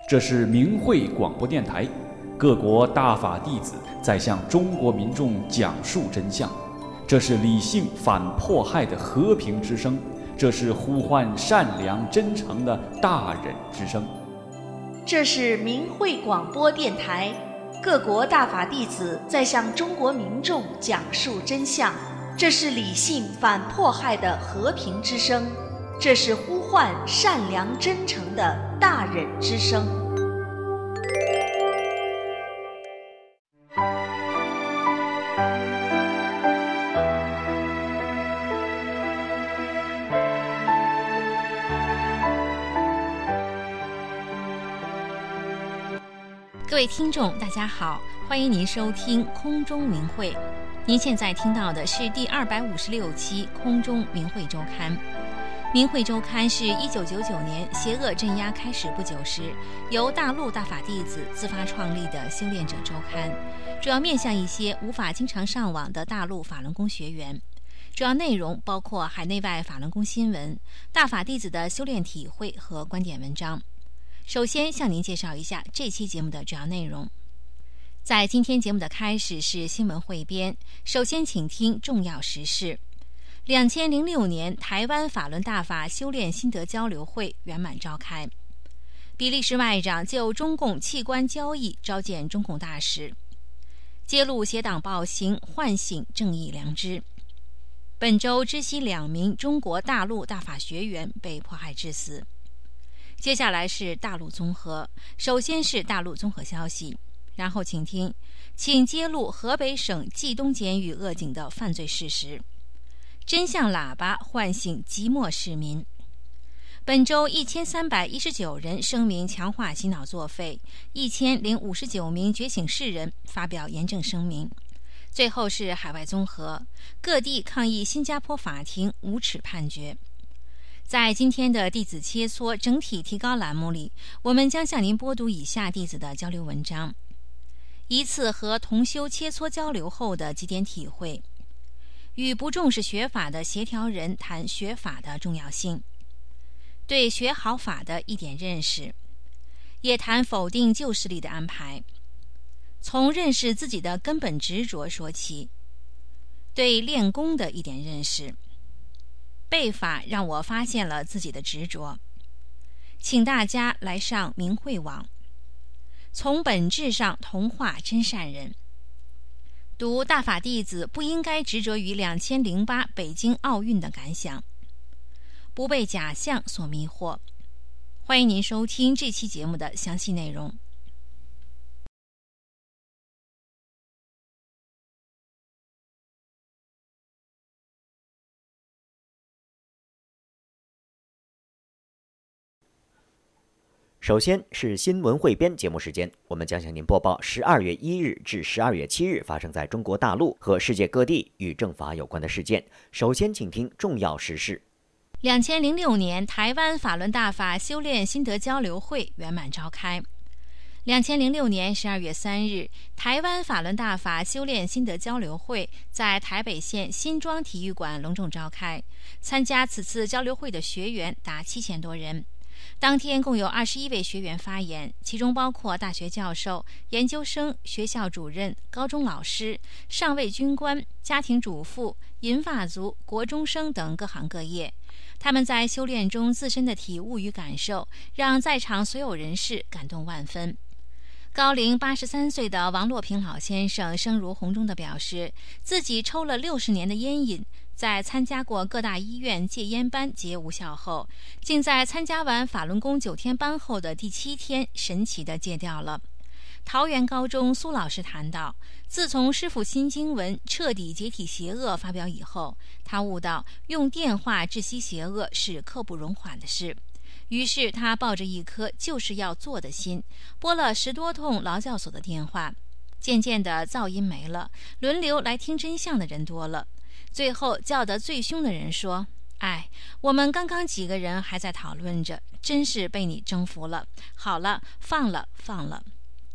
这是明慧广播电台，各国大法弟子在向中国民众讲述真相。这是理性反迫害的和平之声，这是呼唤善良真诚的大忍之声。 这是明慧广播电台，各国大法弟子在向中国民众讲述真相。这是理性反迫害的和平之声，这是呼唤善良真诚的大忍之声。 各位听众大家好，欢迎您收听空中明慧。您现在听到的是第256期空中明慧周刊。明慧周刊是1999年邪恶镇压开始不久时，由大陆大法弟子自发创立的修炼者周刊，主要面向一些无法经常上网的大陆法轮功学员。主要内容包括海内外法轮功新闻、大法弟子的修炼体会和观点文章。首先向您介绍一下这期节目的主要内容。在今天节目的开始是新闻汇编，首先请听重要时事。2006年台湾法轮大法修炼心得交流会圆满召开，比利时外长就中共器官交易召见中共大使，揭露邪党暴行，唤醒正义良知。本周知悉2名中国大陆大法学员被迫害致死。接下来是大陆综合，首先是大陆综合消息，然后请揭露河北省冀东监狱恶警的犯罪事实。真相喇叭唤醒寂寞市民。本周1319人声明强化洗脑作废，1059名觉醒世人发表严正声明。最后是海外综合，各地抗议新加坡法庭无耻判决。在今天的弟子切磋整体提高栏目里，我们将向您播读以下弟子的交流文章：一次和同修切磋交流后的几点体会，与不重视学法的协调人谈学法的重要性，对学好法的一点认识，也谈否定旧势力的安排，从认识自己的根本执着说起，对练功的一点认识。背法让我发现了自己的执着，请大家来上明慧网，从本质上同化真善人。读大法弟子不应该执着于2008北京奥运的感想，不被假象所迷惑。欢迎您收听这期节目的详细内容。 首先是新闻汇编节目时间，我们将向您播报12月1日至12月7日发生在中国大陆和世界各地与政法有关的事件。首先请听重要时事。 2006年台湾法轮大法修炼心得交流会圆满召开。2006年12月3日，台湾法轮大法修炼心得交流会在台北县新庄体育馆隆重召开，参加此次交流会的学员达7000多人。当天共有21位学员发言，其中包括大学教授、研究生、学校主任、高中老师、上尉军官、家庭主妇、银发族、国中生等各行各业。他们在修炼中自身的体悟与感受，让在场所有人士感动万分。高龄83岁的王洛平老先生声如洪钟地表示，自己抽了60年的烟瘾，在参加过各大医院戒烟班皆无效后，竟在参加完法轮功9天班后的第7天神奇地戒掉了。桃园高中苏老师谈到，自从师父新经文彻底解体邪恶发表以后，他悟到用电话窒息邪恶是刻不容缓的事，于是他抱着一颗就是要做的心，拨了10多通劳教所的电话。渐渐的噪音没了，轮流来听真相的人多了。最后叫得最凶的人说，哎，我们刚刚几个人还在讨论着，真是被你征服了，好了，放了。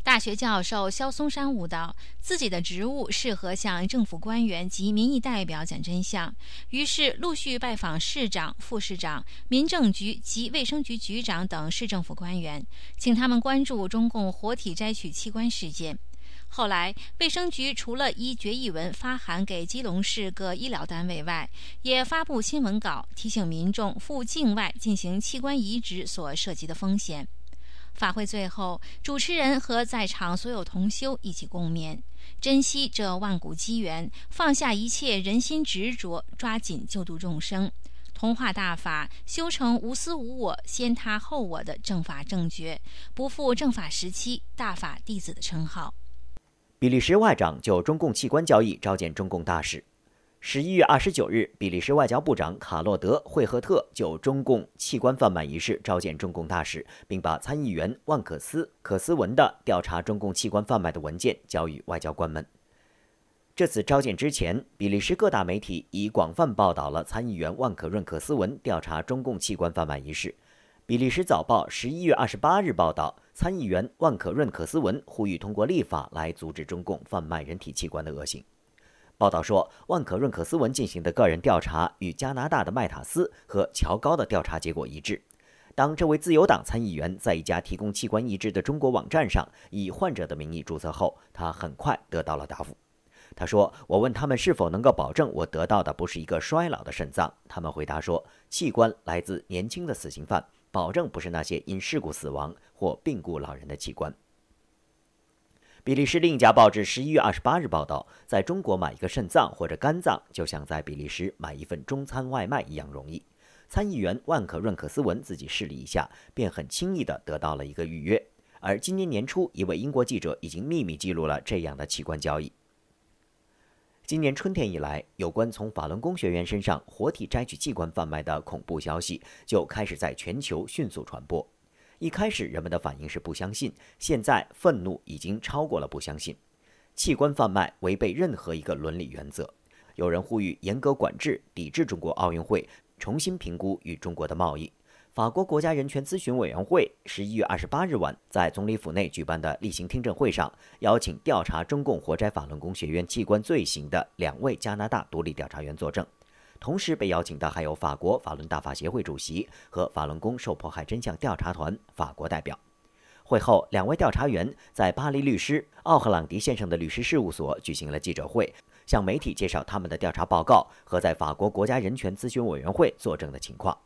大学教授萧松山悟道，自己的职务适合向政府官员及民意代表讲真相，于是陆续拜访市长、副市长、民政局及卫生局局长等市政府官员，请他们关注中共活体摘取器官事件。后来，卫生局除了依决议文发函给基隆市各医疗单位外，也发布新闻稿，提醒民众赴境外进行器官移植所涉及的风险。法会最后，主持人和在场所有同修一起共勉，珍惜这万古机缘，放下一切人心执着，抓紧救度众生，同化大法，修成无私无我、先他后我的正法正觉，不负正法时期大法弟子的称号。 比利时外长就中共器官交易召见中共大使。11月29日，比利时外交部长卡洛德·惠赫特就中共器官贩卖一事召见中共大使，并把参议员万可斯文的调查中共器官贩卖的文件交予外交官们。这次召见之前，比利时各大媒体已广泛报道了参议员万可润可斯文调查中共器官贩卖一事。比利时早报11月28日报道，参议员万可润可斯文呼吁通过立法来阻止中共贩卖人体器官的恶行。报道说，万可润可斯文进行的个人调查与加拿大的麦塔斯和乔高的调查结果一致。当这位自由党参议员在一家提供器官移植的中国网站上以患者的名义注册后，他很快得到了答复。他说，我问他们是否能够保证我得到的不是一个衰老的肾脏，他们回答说，器官来自年轻的死刑犯，保证不是那些因事故死亡或病故老人的器官。比利时另一家报纸11月28日报道，在中国买一个肾脏或者肝脏，就像在比利时买一份中餐外卖一样容易。参议员万可润可斯文自己试了一下，便很轻易地得到了一个预约。而今年年初，一位英国记者已经秘密记录了这样的器官交易。今年春天以来，有关从法轮功学员身上活体摘取器官贩卖的恐怖消息就开始在全球迅速传播。一开始人们的反应是不相信，现在愤怒已经超过了不相信。器官贩卖违背任何一个伦理原则，有人呼吁严格管制，抵制中国奥运会，重新评估与中国的贸易。法国国家人权咨询委员会11月28日晚在总理府内举办的例行听证会上，邀请调查中共活摘法轮功学员器官罪行的2位加拿大独立调查员作证。同时被邀请的还有法国法轮大法协会主席和法轮功受迫害真相调查团法国代表。会后，2位调查员在巴黎律师奥赫朗迪先生的律师事务所举行了记者会，向媒体介绍他们的调查报告和在法国国家人权咨询委员会作证的情况。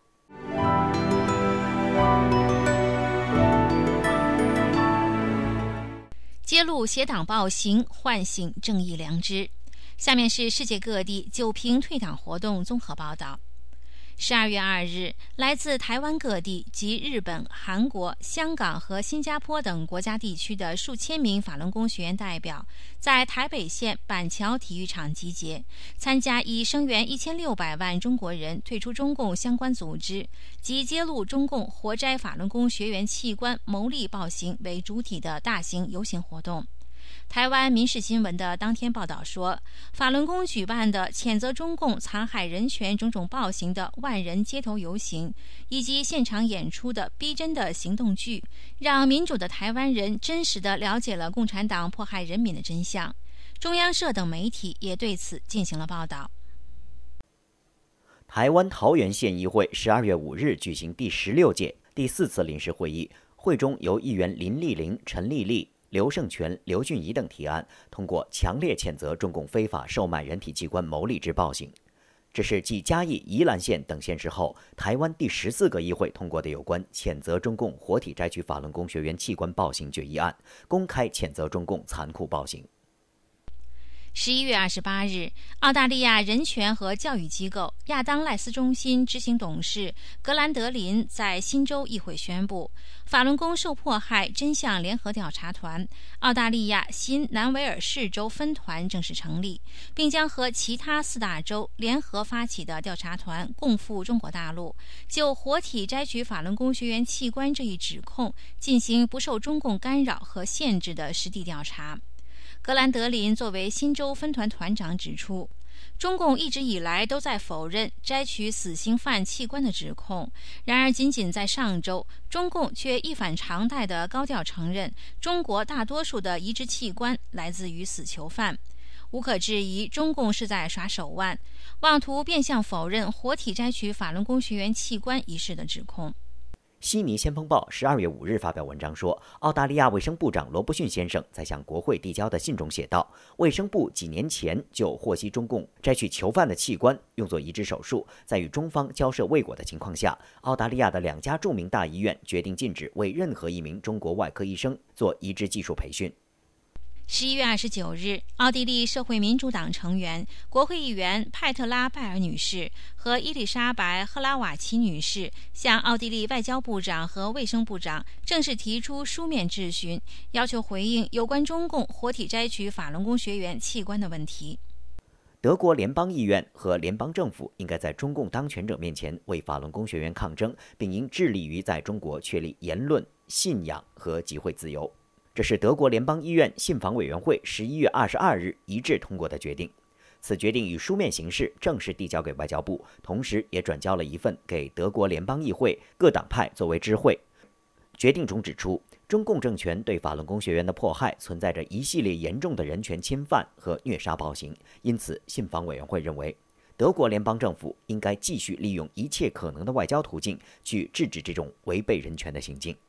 揭露邪党暴行，唤醒正义良知。下面是世界各地9评退党活动综合报道。12月2日，来自台湾各地及日本、韩国、香港和新加坡等国家地区的数千名法轮功学员代表，在台北县板桥体育场集结，参加以声援1600万中国人退出中共相关组织及揭露中共活摘法轮功学员器官牟利暴行为主体的大型游行活动。台湾民事新闻的当天报道说，法轮功举办的谴责中共残害人权种种暴行的万人街头游行，以及现场演出的逼真的行动剧，让民主的台湾人真实地了解了共产党迫害人民的真相。中央社等媒体也对此进行了报道。 台湾桃园县议会12月5日举行第16届第4次临时会议，会中由议员林丽玲、陈丽丽、刘胜全、刘俊仪等提案，通过强烈谴责中共非法售卖人体器官牟利之暴行。这是继嘉义、宜兰县等县市后，台湾第14个议会通过的有关谴责中共活体摘取法轮功学员器官暴行决议案，公开谴责中共残酷暴行。 11月28日，澳大利亚人权和教育机构亚当赖斯中心执行董事格兰德林在新州议会宣布，法轮功受迫害真相联合调查团澳大利亚新南威尔士州分团正式成立，并将和其他4大洲联合发起的调查团共赴中国大陆，就活体摘取法轮功学员器官这一指控进行不受中共干扰和限制的实地调查。格兰德林作为新州分团团长指出， 中共一直以来都在否认摘取死刑犯器官的指控，然而仅仅在上周，中共却一反常态地高调承认，中国大多数的移植器官来自于死囚犯。无可置疑，中共是在耍手腕，妄图变相否认活体摘取法轮功学员器官一事的指控。 悉尼先锋报12月5日发表文章说，澳大利亚卫生部长罗伯逊先生在向国会递交的信中写道，卫生部几年前就获悉中共摘取囚犯的器官用作移植手术，在与中方交涉未果的情况下，澳大利亚的2家著名大医院决定禁止为任何一名中国外科医生做移植技术培训。 11月29日，奥地利社会民主党成员、国会议员派特拉·拜尔女士和伊丽莎白·赫拉瓦奇女士向奥地利外交部长和卫生部长正式提出书面质询，要求回应有关中共活体摘取法轮功学员器官的问题。 德国联邦议院和联邦政府应该在中共当权者面前为法轮功学员抗争，并应致力于在中国确立言论、信仰和集会自由。这是德国联邦议院信访委员会11月22日一致通过的决定。此决定以书面形式正式递交给外交部，同时也转交了一份给德国联邦议会各党派作为知会。决定中指出，中共政权对法轮功学员的迫害存在着一系列严重的人权侵犯和虐杀暴行，因此信访委员会认为，德国联邦政府应该继续利用一切可能的外交途径去制止这种违背人权的行径。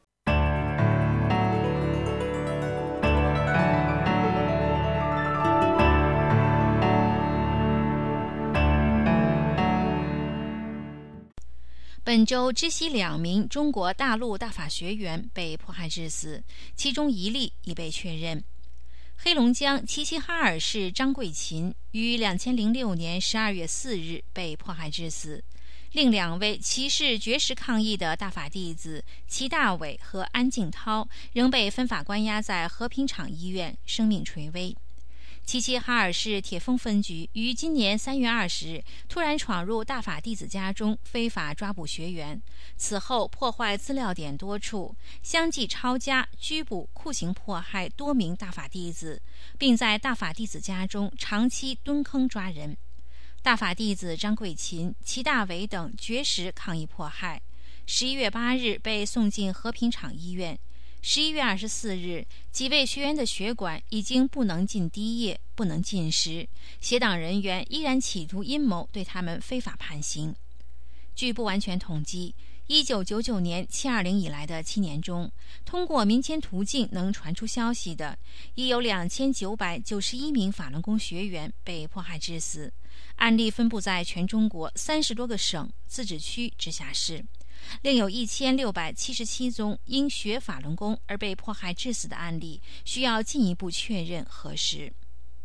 本周知悉2名中国大陆大法学员被迫害致死，其中1例已被确认。黑龙江齐齐哈尔市张桂琴于2006年12月4日被迫害致死，另2位齐氏绝食抗议的大法弟子齐大伟和安静涛仍被分法关押在和平厂医院，生命垂危。齐齐哈尔市铁丰分局于今年3月20日突然闯入大法弟子家中，非法抓捕学员，此后破坏资料点多处，相继抄家、拘捕、酷刑迫害多名大法弟子，并在大法弟子家中长期蹲坑抓人。大法弟子张桂琴、齐大伟等绝食抗议迫害，11月8日被送进和平厂医院。11月24日，几位学员的血管已经不能进滴液，不能进食，协党人员依然企图阴谋对他们非法判刑。据不完全统计，1999年720以来的7年中，通过民间途径能传出消息的，已有2991名法轮功学员被迫害致死，案例分布在全中国30多个省、自治区、直辖市。另有1677宗因学法轮功而被迫害致死的案例，需要进一步确认核实。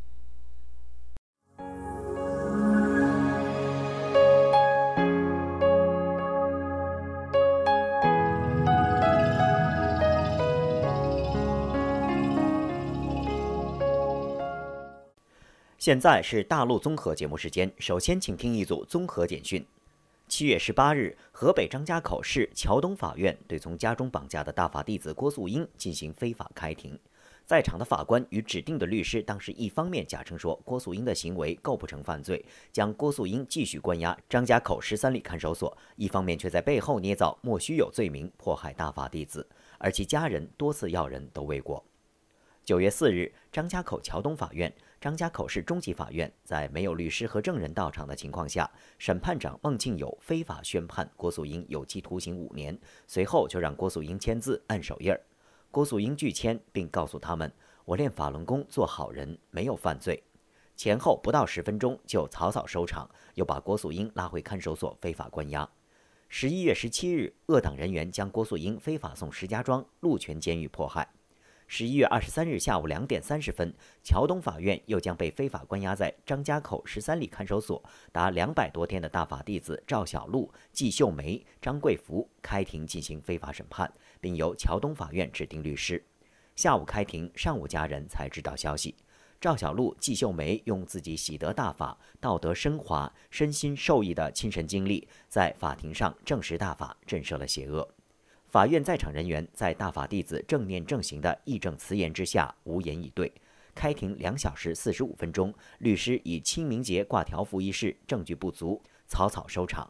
现在是大陆综合节目时间，首先请听一组综合简讯。7月18日，河北张家口市桥东法院对从家中绑架的大法弟子郭素英进行非法开庭。在场的法官与指定的律师当时一方面假称说郭素英的行为构不成犯罪，将郭素英继续关押张家口13里看守所，一方面却在背后捏造莫须有罪名迫害大法弟子，而其家人多次要人都未果。9月4日，张家口桥东法院、张家口市中级法院在没有律师和证人到场的情况下，审判长孟庆友非法宣判郭素英有期徒刑5年，随后就让郭素英签字按手印儿。郭素英拒签，并告诉他们：“我练法轮功做好人，没有犯罪。”前后不到10分钟就草草收场，又把郭素英拉回看守所非法关押。11月17日，恶党人员将郭素英非法送石家庄鹿泉监狱迫害。11月23日下午2点30分，桥东法院又将被非法关押在张家口13里看守所达200多天的大法弟子赵小璐、季秀梅、张贵福开庭进行非法审判，并由桥东法院指定律师。下午开庭，上午家人才知道消息。赵小璐、季秀梅用自己喜得大法、道德升华、身心受益的亲身经历，在法庭上证实大法震慑了邪恶。法院在场人员在大法弟子正念正行的义正辞严之下无言以对。 开庭2小时45分钟，律师以清明节挂条幅一事证据不足，草草收场。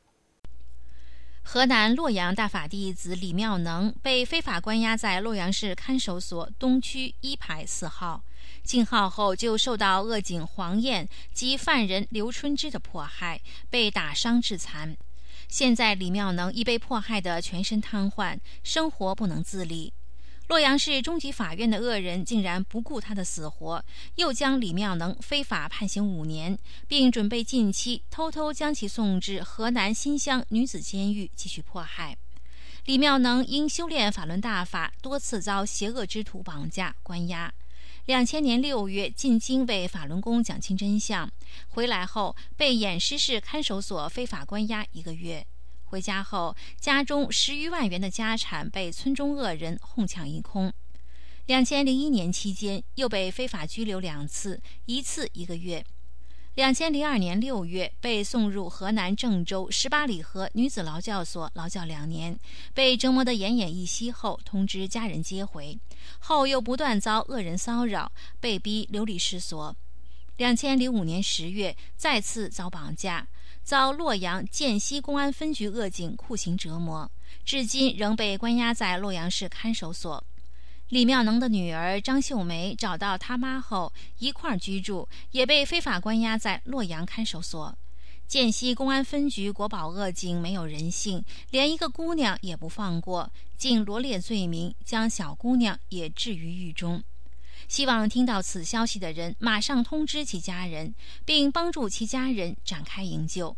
河南洛阳大法弟子李妙能被非法关押在洛阳市看守所东区1排4号，进号后就受到恶警黄燕及犯人刘春芝的迫害，被打伤致残。现在李妙能已被迫害得全身瘫痪，生活不能自理。洛阳市中级法院的恶人竟然不顾他的死活，又将李妙能非法判刑5年，并准备近期偷偷将其送至河南新乡女子监狱继续迫害。李妙能因修炼法轮大法，多次遭邪恶之徒绑架关押。2000年6月进京为法轮功讲清真相，回来后被偃师市看守所非法关押1个月。回家后，家中10余万元的家产被村中恶人哄抢一空。2001年期间，又被非法拘留2次，一次1个月。2002年6月，被送入河南郑州18里河女子劳教所劳教2年，被折磨得奄奄一息后，通知家人接回，后又不断遭恶人骚扰，被逼流离失所。2005年10月，再次遭绑架，遭洛阳涧西公安分局恶警酷刑折磨，至今仍被关押在洛阳市看守所。李妙能的女儿张秀梅找到他妈后一块居住，也被非法关押在洛阳看守所。涧西公安分局国保恶警没有人性，连一个姑娘也不放过，竟罗列罪名，将小姑娘也置于狱中。希望听到此消息的人马上通知其家人，并帮助其家人展开营救。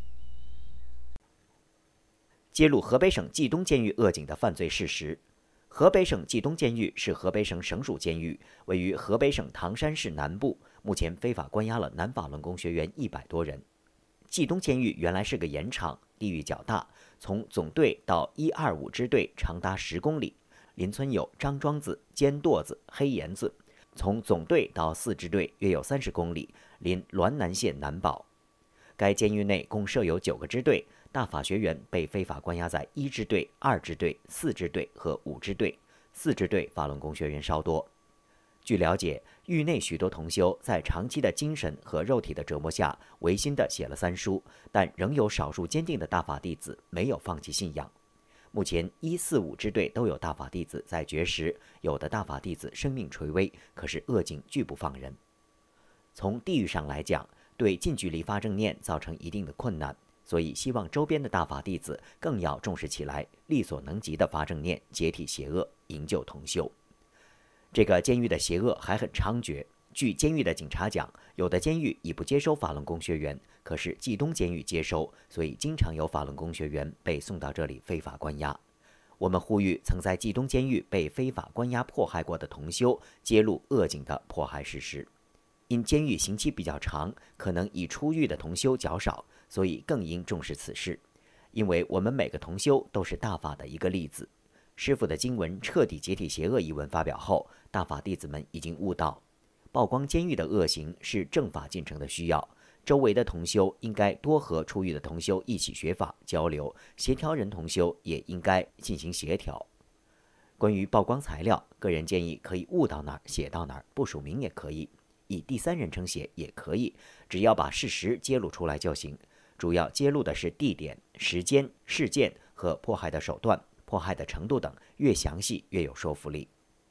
揭露河北省冀东监狱恶警的犯罪事实。河北省冀东监狱是河北省省属监狱，位于河北省唐山市南部，目前非法关押了男法轮功学员100多人。冀东监狱原来是个盐场，地域较大，从总队到125支队长达10公里，邻村有张庄子、尖垛子、黑岩子；从总队到4支队约有30公里，邻滦南县南堡。该监狱内共设有9个支队，大法学员被非法关押在1支队、2支队、4支队和5支队，4支队法轮功学员稍多。据了解，狱内许多同修在长期的精神和肉体的折磨下，违心地写了3书，但仍有少数坚定的大法弟子没有放弃信仰。目前1、4、5支队都有大法弟子在绝食，有的大法弟子生命垂危，可是恶警拒不放人。从地域上来讲，对近距离发正念造成一定的困难，所以希望周边的大法弟子更要重视起来，力所能及的发正念，解体邪恶，营救同修。这个监狱的邪恶还很猖獗。据监狱的警察讲，有的监狱已不接收法轮功学员，可是冀东监狱接收，所以经常有法轮功学员被送到这里非法关押。我们呼吁曾在冀东监狱被非法关押迫害过的同修揭露恶警的迫害事实。因监狱刑期比较长，可能已出狱的同修较少，所以更应重视此事。因为我们每个同修都是大法的一个例子。师父的经文《彻底解体邪恶》一文发表后，大法弟子们已经悟到，曝光监狱的恶行是正法进程的需要，周围的同修应该多和出狱的同修一起学法交流，协调人同修也应该进行协调。关于曝光材料，个人建议可以悟到哪儿写到哪儿，不署名也可以，以第3人称写也可以，只要把事实揭露出来就行。主要揭露的是地点、时间、事件和迫害的手段、迫害的程度等，越详细越有说服力。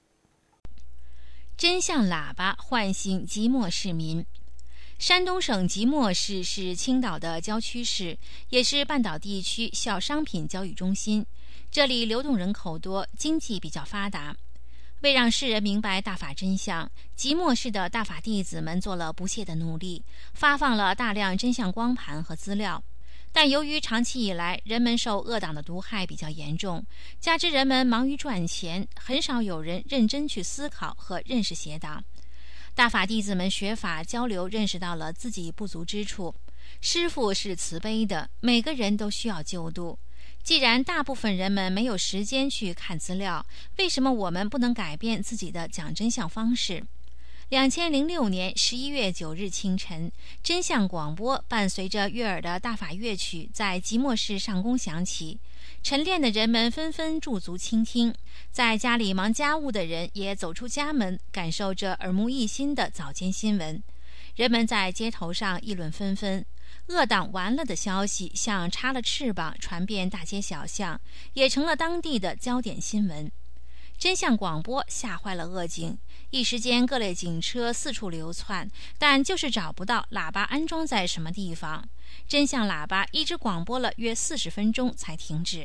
真相喇叭唤醒即墨市民。山东省即墨市是青岛的郊区市，也是半岛地区小商品交易中心，这里流动人口多，经济比较发达。为让世人明白大法真相，即墨市的大法弟子们做了不懈的努力，发放了大量真相光盘和资料。但由于长期以来人们受恶党的毒害比较严重，加之人们忙于赚钱，很少有人认真去思考和认识邪党。大法弟子们学法交流，认识到了自己不足之处。师父是慈悲的，每个人都需要救度。既然大部分人们没有时间去看资料，为什么我们不能改变自己的讲真相方式？2006年11月9日清晨，真相广播伴随着悦耳的大法乐曲在即墨市上空响起。 晨练的人们纷纷驻足倾听，在家里忙家务的人也走出家门，感受着耳目一新的早间新闻。人们在街头上议论纷纷，恶党完了的消息像插了翅膀传遍大街小巷，也成了当地的焦点新闻。真相广播吓坏了恶警，一时间各类警车四处流窜，但就是找不到喇叭安装在什么地方。真相喇叭一直广播了约40分钟才停止。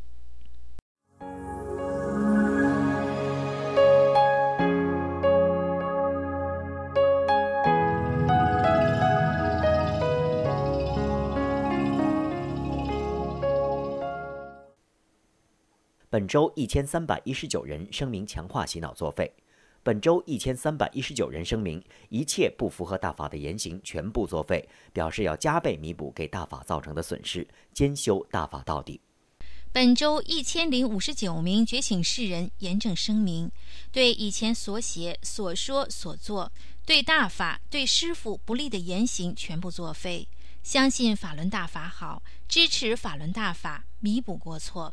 本周1319人声明强化洗脑作废。本周1319人声明，一切不符合大法的言行全部作废，表示要加倍弥补给大法造成的损失，坚修大法到底。 本周1059名觉醒世人严正声明，对以前所写、所说、所做，对大法、对师父不利的言行全部作废，相信法轮大法好，支持法轮大法，弥补过错。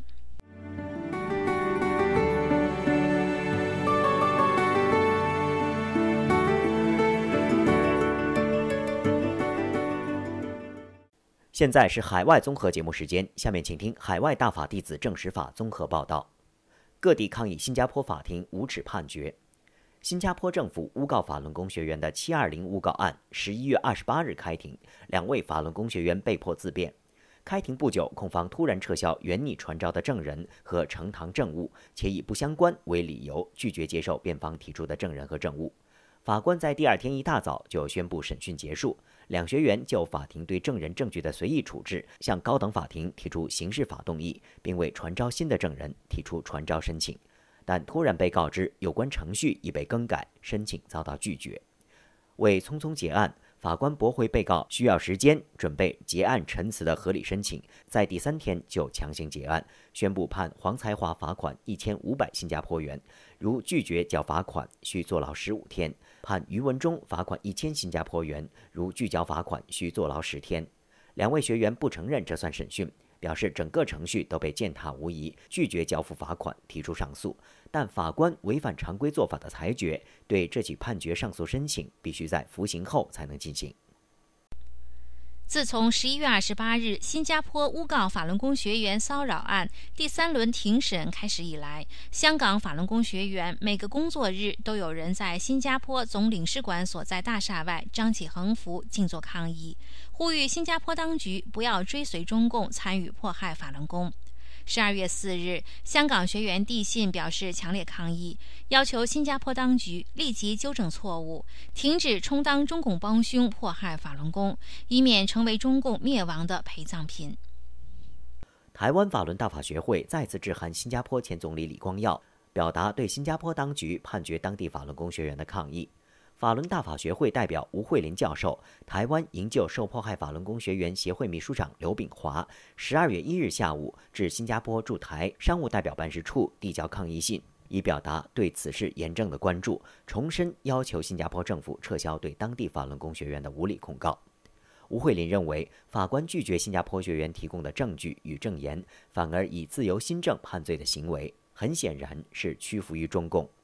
现在是海外综合节目时间，下面请听海外大法弟子证实法综合报道。各地抗议新加坡法庭无耻判决。新加坡政府诬告法轮功学员的720诬告案11月28日开庭，2位法轮功学员被迫自辩。开庭不久，控方突然撤销原拟传召的证人和呈堂证物，且以不相关为理由，拒绝接受辩方提出的证人和证物。法官在第二天一大早就宣布审讯结束，两学员就法庭对证人证据的随意处置，向高等法庭提出刑事法动议，并为传召新的证人提出传召申请，但突然被告知有关程序已被更改，申请遭到拒绝。为匆匆结案，法官驳回被告需要时间准备结案陈词的合理申请，在第3天就强行结案，宣布判黄才华罚款1500新加坡元，如拒绝缴罚款需坐牢15天；判于文忠罚款1000新加坡元，如拒缴罚款需坐牢10天。2位学员不承认这算审讯，表示整个程序都被践踏无疑，拒绝交付罚款，提出上诉。但法官违反常规做法的裁决，对这起判决上诉申请必须在服刑后才能进行。 自从11月28日新加坡诬告法轮功学员骚扰案第3轮庭审开始以来，香港法轮功学员每个工作日都有人在新加坡总领事馆所在大厦外张起横幅静坐抗议，呼吁新加坡当局不要追随中共参与迫害法轮功。12月4日，香港学员递信表示强烈抗议，要求新加坡当局立即纠正错误，停止充当中共帮凶迫害法轮功，以免成为中共灭亡的陪葬品。 台湾法轮大法学会再次致函新加坡前总理李光耀，表达对新加坡当局判决当地法轮功学员的抗议。法轮大法学会代表吴慧林教授、台湾营救受迫害法轮功学员协会秘书长刘炳华12月1日下午至新加坡驻台商务代表办事处递交抗议信，以表达对此事严正的关注，重申要求新加坡政府撤销对当地法轮功学员的无理控告。吴慧林认为，法官拒绝新加坡学员提供的证据与证言，反而以自由新政判罪的行为，很显然是屈服于中共。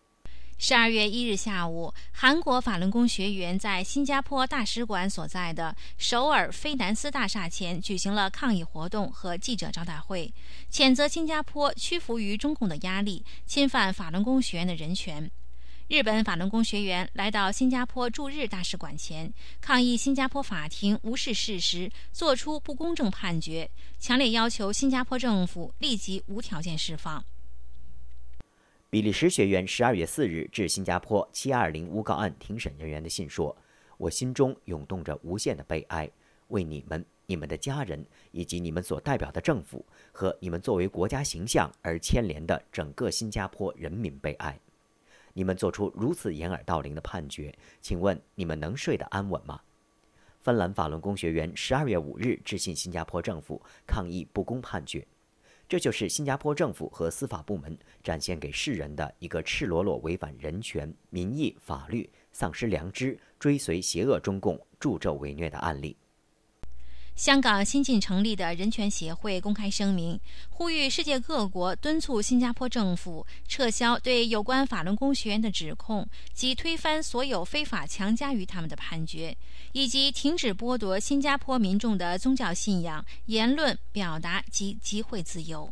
12月1日下午，韩国法轮功学员在新加坡大使馆所在的首尔菲南斯大厦前举行了抗议活动和记者招待会，谴责新加坡屈服于中共的压力，侵犯法轮功学员的人权。日本法轮功学员来到新加坡驻日大使馆前，抗议新加坡法庭无视事实，作出不公正判决，强烈要求新加坡政府立即无条件释放。 比利时学员12月4日致新加坡720诬告案庭审人员的信说：“我心中涌动着无限的悲哀，为你们、你们的家人以及你们所代表的政府和你们作为国家形象而牵连的整个新加坡人民悲哀。你们做出如此掩耳盗铃的判决，请问你们能睡得安稳吗？”芬兰法轮功学员12月5日致信新加坡政府抗议不公判决。这就是新加坡政府和司法部门展现给世人的一个赤裸裸违反人权、民意、法律、丧失良知、追随邪恶中共、助纣为虐的案例。 香港新近成立的人权协会公开声明，呼吁世界各国敦促新加坡政府撤销对有关法轮功学员的指控，及推翻所有非法强加于他们的判决，以及停止剥夺新加坡民众的宗教信仰、言论、表达及集会自由。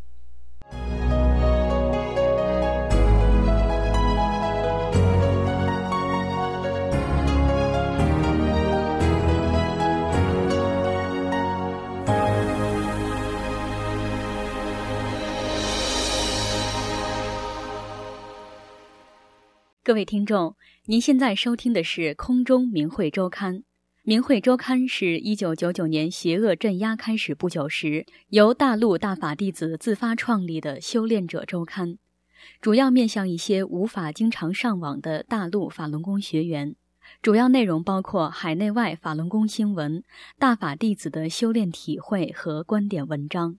各位听众，您现在收听的是空中明慧周刊。明慧周刊是1999年邪恶镇压开始不久时，由大陆大法弟子自发创立的修炼者周刊，主要面向一些无法经常上网的大陆法轮功学员。主要内容包括海内外法轮功新闻、大法弟子的修炼体会和观点文章。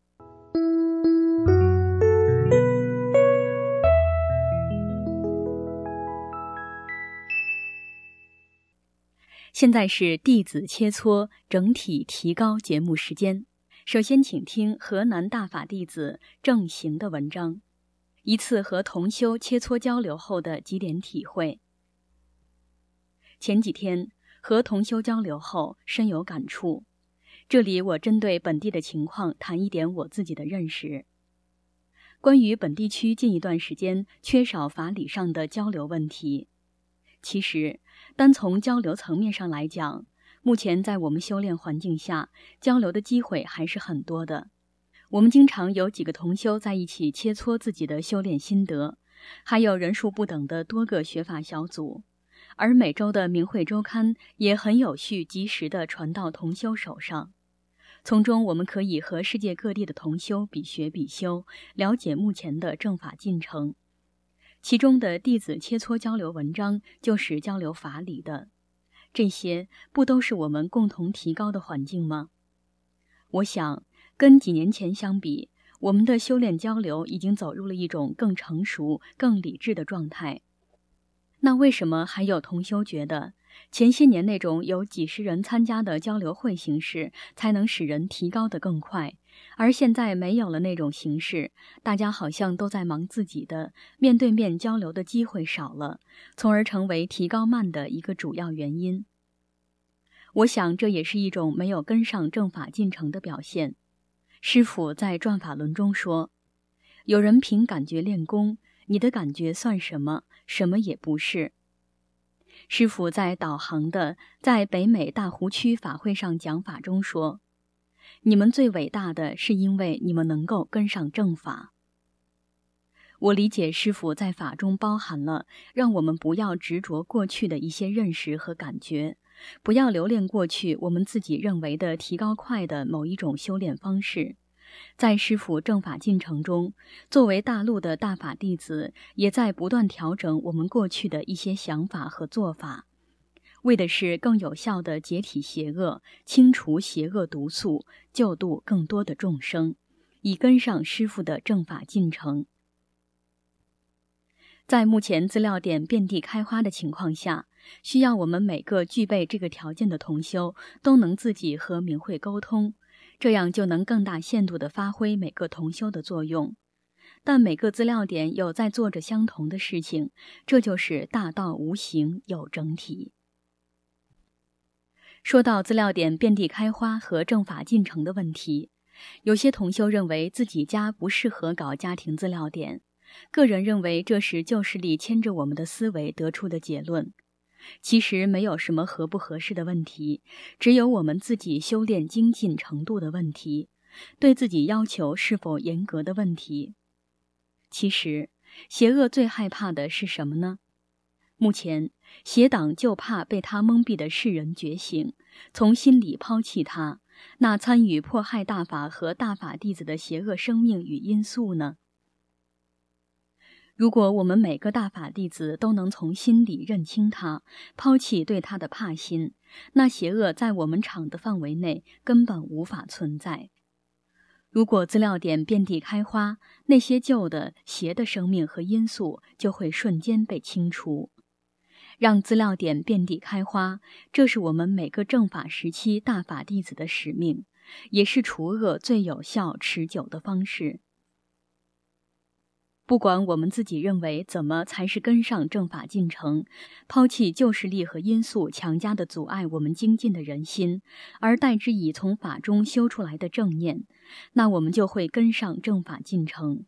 现在是弟子切磋整体提高节目时间。首先请听河南大法弟子郑行的文章，一次和同修切磋交流后的几点体会。前几天和同修交流后深有感触，这里我针对本地的情况谈一点我自己的认识。关于本地区近一段时间缺少法理上的交流问题，其实单从交流层面上来讲，目前在我们修炼环境下，交流的机会还是很多的。我们经常有几个同修在一起切磋自己的修炼心得，还有人数不等的多个学法小组，而每周的明慧周刊也很有序及时地传到同修手上。从中我们可以和世界各地的同修比学比修，了解目前的正法进程。其中的弟子切磋交流文章就是交流法理的，这些不都是我们共同提高的环境吗？我想跟几年前相比，我们的修炼交流已经走入了一种更成熟、更理智的状态。那为什么还有同修觉得前些年那种有几十人参加的交流会形式才能使人提高得更快，而现在没有了那种形式，大家好像都在忙自己的，面对面交流的机会少了，从而成为提高慢的一个主要原因。我想这也是一种没有跟上正法进程的表现。师父在转法轮中说，有人凭感觉练功，你的感觉算什么？什么也不是。师父在导航的在北美大湖区法会上讲法中说，你们最伟大的是因为你们能够跟上正法。我理解师父在法中包含了让我们不要执着过去的一些认识和感觉，不要留恋过去我们自己认为的提高快的某一种修炼方式。在师父正法进程中，作为大陆的大法弟子，也在不断调整我们过去的一些想法和做法，为的是更有效地解体邪恶，清除邪恶毒素，救度更多的众生，以跟上师父的正法进程。在目前资料点遍地开花的情况下，需要我们每个具备这个条件的同修都能自己和明慧沟通，这样就能更大限度地发挥每个同修的作用。但每个资料点有在做着相同的事情，这就是大道无形有整体。说到资料点遍地开花和正法进程的问题，有些同修认为自己家不适合搞家庭资料点，个人认为这是旧势力牵着我们的思维得出的结论。其实没有什么合不合适的问题，只有我们自己修炼精进程度的问题，对自己要求是否严格的问题。其实邪恶最害怕的是什么呢？目前邪党就怕被他蒙蔽的世人觉醒，从心里抛弃他，那参与迫害大法和大法弟子的邪恶生命与因素呢？如果我们每个大法弟子都能从心里认清他，抛弃对他的怕心，那邪恶在我们场的范围内根本无法存在。如果资料点遍地开花，那些旧的邪的生命和因素就会瞬间被清除。 让资料点遍地开花，这是我们每个正法时期大法弟子的使命，也是除恶最有效持久的方式。不管我们自己认为怎么才是跟上正法进程，抛弃旧势力和因素强加的阻碍我们精进的人心，而代之以从法中修出来的正念，那我们就会跟上正法进程。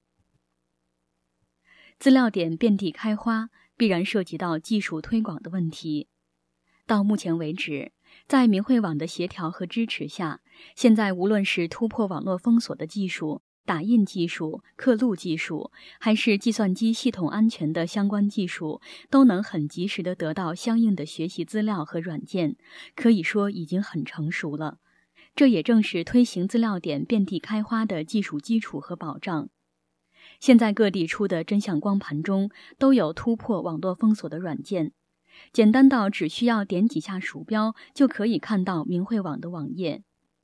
资料点遍地开花，必然涉及到技术推广的问题。到目前为止，在明慧网的协调和支持下，现在无论是突破网络封锁的技术、打印技术、刻录技术，还是计算机系统安全的相关技术，都能很及时地得到相应的学习资料和软件，可以说已经很成熟了。这也正是推行资料点遍地开花的技术基础和保障。现在各地出的真相光盘中都有突破网络封锁的软件，简单到只需要点几下鼠标就可以看到明慧网的网页。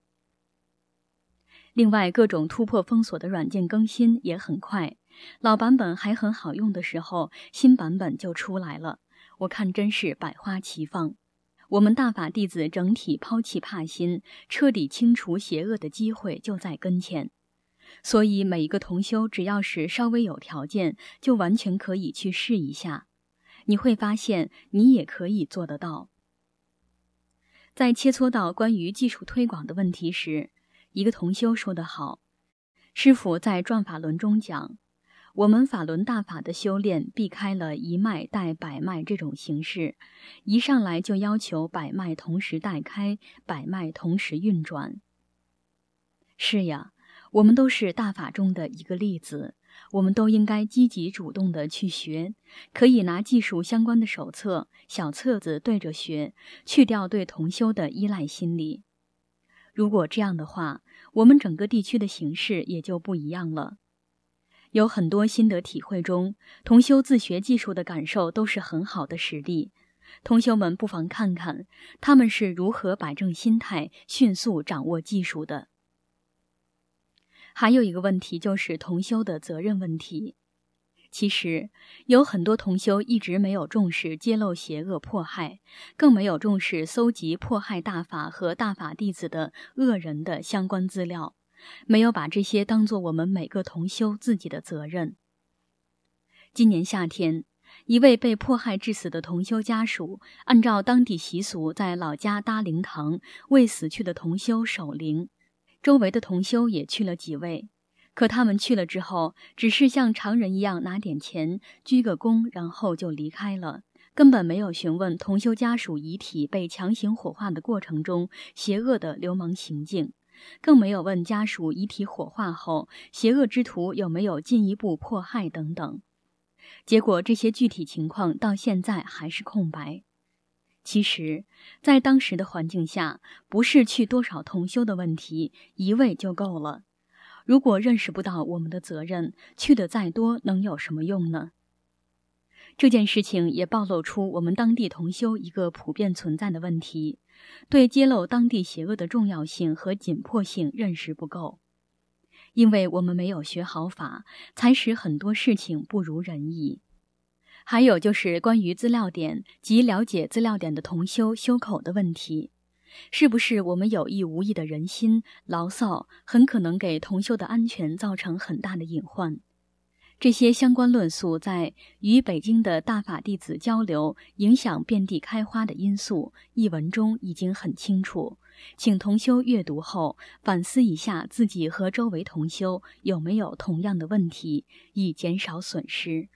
另外，各种突破封锁的软件更新也很快，老版本还很好用的时候，新版本就出来了，我看真是百花齐放。我们大法弟子整体抛弃怕心，彻底清除邪恶的机会就在跟前。所以每一个同修只要是稍微有条件，就完全可以去试一下，你会发现你也可以做得到。在切磋到关于技术推广的问题时，一个同修说得好，师父在转法轮中讲，我们法轮大法的修炼避开了一脉带百脉这种形式，一上来就要求百脉同时带开，百脉同时运转。是呀，我们都是大法中的一个例子，我们都应该积极主动地去学，可以拿技术相关的手册、小册子对着学，去掉对同修的依赖心理。如果这样的话，我们整个地区的形势也就不一样了。有很多心得体会中，同修自学技术的感受都是很好的实例。同修们不妨看看，他们是如何摆正心态，迅速掌握技术的。还有一个问题就是同修的责任问题。其实有很多同修一直没有重视揭露邪恶迫害，更没有重视搜集迫害大法和大法弟子的恶人的相关资料，没有把这些当作我们每个同修自己的责任。今年夏天，一位被迫害致死的同修家属按照当地习俗在老家搭灵堂，为死去的同修守灵，周围的同修也去了几位。可他们去了之后，只是像常人一样拿点钱，鞠个躬，然后就离开了，根本没有询问同修家属遗体被强行火化的过程中邪恶的流氓行径，更没有问家属遗体火化后邪恶之徒有没有进一步迫害等等。结果这些具体情况到现在还是空白。其实，在当时的环境下，不是去多少同修的问题，一位就够了。如果认识不到我们的责任，去的再多能有什么用呢？这件事情也暴露出我们当地同修一个普遍存在的问题，对揭露当地邪恶的重要性和紧迫性认识不够。因为我们没有学好法，才使很多事情不如人意。还有就是关于资料点及了解资料点的同修修口的问题，是不是我们有意无意的人心牢骚，很可能给同修的安全造成很大的隐患。这些相关论述在与北京的大法弟子交流影响遍地开花的因素一文中已经很清楚，请同修阅读后反思一下自己和周围同修有没有同样的问题，以减少损失。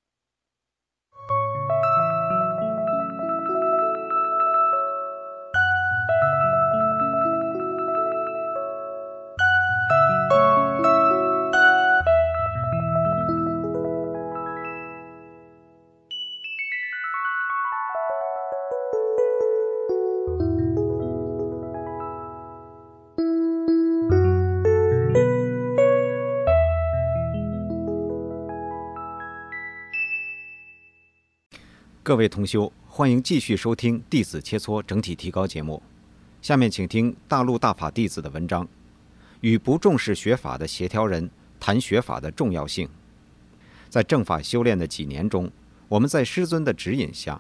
各位同修，欢迎继续收听弟子切磋整体提高节目。下面请听大陆大法弟子的文章，与不重视学法的协调人谈学法的重要性。在正法修炼的几年中，我们在师尊的指引下，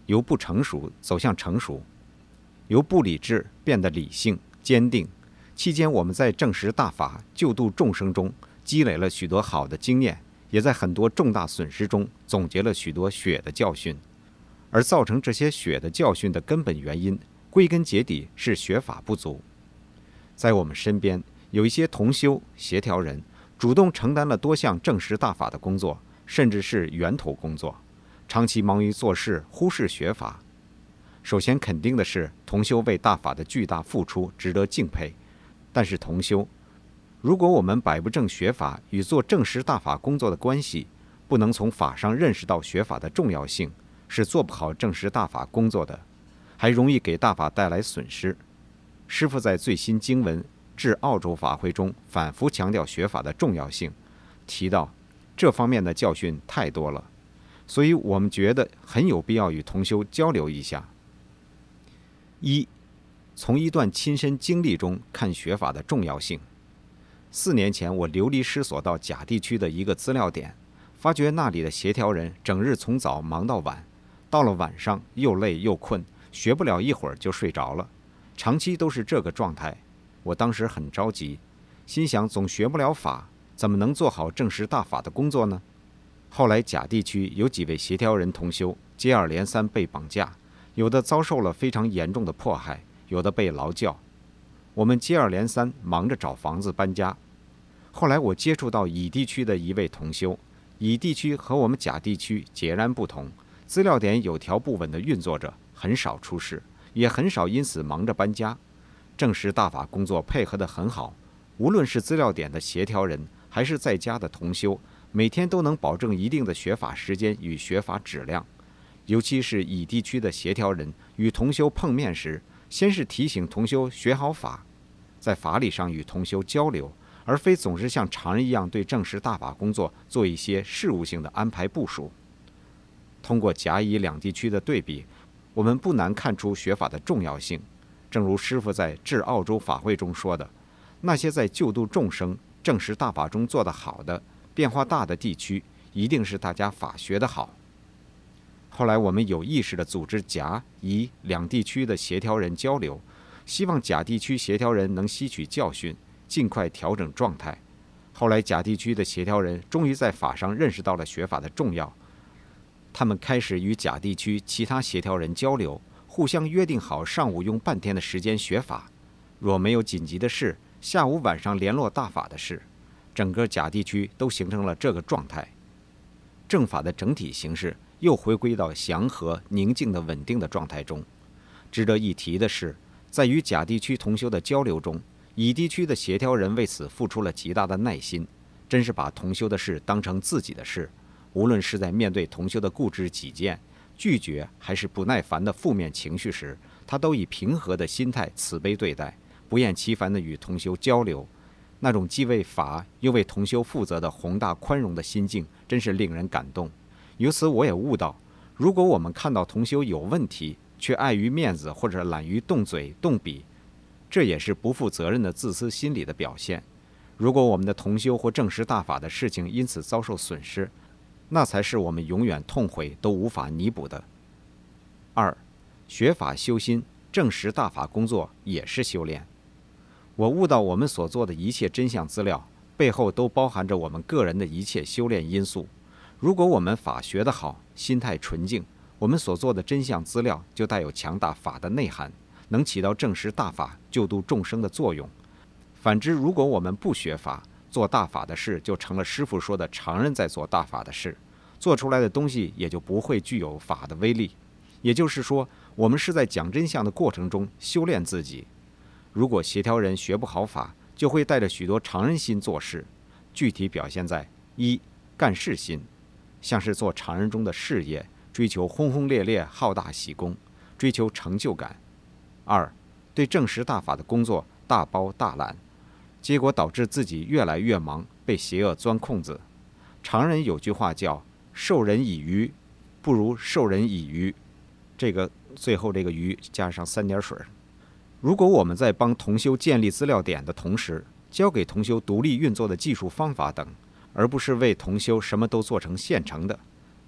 由不成熟走向成熟，由不理智变得理性坚定。期间我们在证实大法救度众生中积累了许多好的经验，也在很多重大损失中总结了许多血的教训。而造成这些血的教训的根本原因，归根结底是学法不足。在我们身边有一些同修协调人，主动承担了多项证实大法的工作，甚至是源头工作，长期忙于做事，忽视学法。首先肯定的是，同修为大法的巨大付出值得敬佩。但是同修，如果我们摆不正学法与做证实大法工作的关系，不能从法上认识到学法的重要性，是做不好证实大法工作的，还容易给大法带来损失。师父在最新经文至澳洲法会中反复强调学法的重要性，提到这方面的教训太多了，所以我们觉得很有必要与同修交流一下。一，从一段亲身经历中看学法的重要性。4年前，我流离失所到甲地区的一个资料点，发觉那里的协调人整日从早忙到晚，到了晚上又累又困，学不了一会儿就睡着了，长期都是这个状态。我当时很着急，心想总学不了法，怎么能做好证实大法的工作呢？后来甲地区有几位协调人同修接二连三被绑架，有的遭受了非常严重的迫害，有的被劳教。我们接二连三忙着找房子搬家。后来我接触到乙地区的一位同修，乙地区和我们甲地区截然不同，资料点有条不紊地运作着，很少出事，也很少因此忙着搬家。证实大法工作配合得很好，无论是资料点的协调人还是在家的同修，每天都能保证一定的学法时间与学法质量。尤其是乙地区的协调人与同修碰面时，先是提醒同修学好法，在法理上与同修交流，而非总是像常人一样对证实大法工作做一些事务性的安排部署。通过甲乙两地区的对比，我们不难看出学法的重要性。正如师父在致澳洲法会中说的，那些在救度众生、证实大法中做得好的、变化大的地区，一定是大家法学得好。后来我们有意识地组织甲、乙两地区的协调人交流，希望甲地区协调人能吸取教训，尽快调整状态。后来甲地区的协调人终于在法上认识到了学法的重要，他们开始与甲地区其他协调人交流，互相约定好上午用半天的时间学法，若没有紧急的事，下午晚上联络大法的事。整个甲地区都形成了这个状态。正法的整体形式又回归到祥和、宁静的稳定的状态中。值得一提的是，在与甲地区同修的交流中，乙地区的协调人为此付出了极大的耐心，真是把同修的事当成自己的事。无论是在面对同修的固执己见、拒绝还是不耐烦的负面情绪时，他都以平和的心态慈悲对待，不厌其烦地与同修交流。那种既为法又为同修负责的宏大宽容的心境，真是令人感动。由此我也悟到，如果我们看到同修有问题，却碍于面子或者懒于动嘴动笔，这也是不负责任的自私心理的表现。如果我们的同修或证实大法的事情因此遭受损失，那才是我们永远痛悔都无法弥补的。2. 学法修心，证实大法工作也是修炼。我悟到我们所做的一切真相资料背后都包含着我们个人的一切修炼因素。如果我们法学得好，心态纯净，我们所做的真相资料就带有强大法的内涵，能起到证实大法、救度众生的作用。反之，如果我们不学法，做大法的事就成了师父说的常人在做大法的事，做出来的东西也就不会具有法的威力。也就是说，我们是在讲真相的过程中修炼自己。如果协调人学不好法，就会带着许多常人心做事，具体表现在1. 干事心，像是做常人中的事业，追求轰轰烈烈、好大喜功，追求成就感。2. 对证实大法的工作大包大揽，结果导致自己越来越忙，被邪恶钻空子。常人有句话叫授人以鱼，不如授人以渔，这个最后这个鱼加上3点水。如果我们在帮同修建立资料点的同时，教给同修独立运作的技术方法等，而不是为同修什么都做成现成的，